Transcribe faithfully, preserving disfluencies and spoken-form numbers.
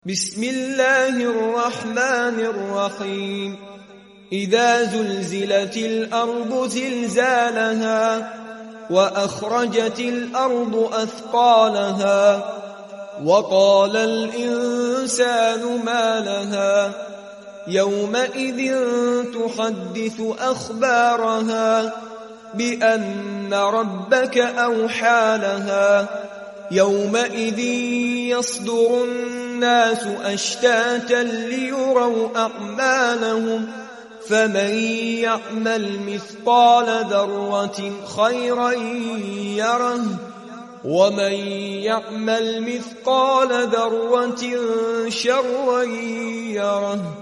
بسم الله الرحمن الرحيم إذا زلزلت الأرض زلزالها وأخرجت الأرض أثقالها وقال الإنسان ما لها يومئذ تحدث أخبارها بأن ربك أوحى لها يومئذ يصدر الناس أشتاتا ليروا أعمالهم فمن يعمل مثقال ذرة خيرا يره ومن يعمل مثقال ذرة شرا يره